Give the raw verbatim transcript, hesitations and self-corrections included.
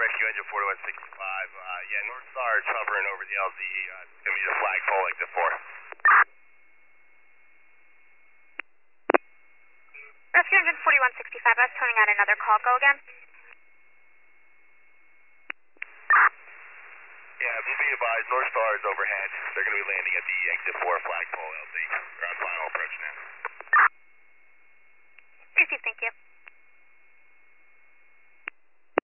Rescue Engine forty-one sixty-five. Uh, yeah, North Star is hovering over the L Z E. Uh, it's going to be the flagpole exit four. Rescue Engine forty-one sixty-five, I was turning out another call. Go again? Yeah, please be advised, North Star is overhead. They're going to be landing at the exit four flagpole L Z E.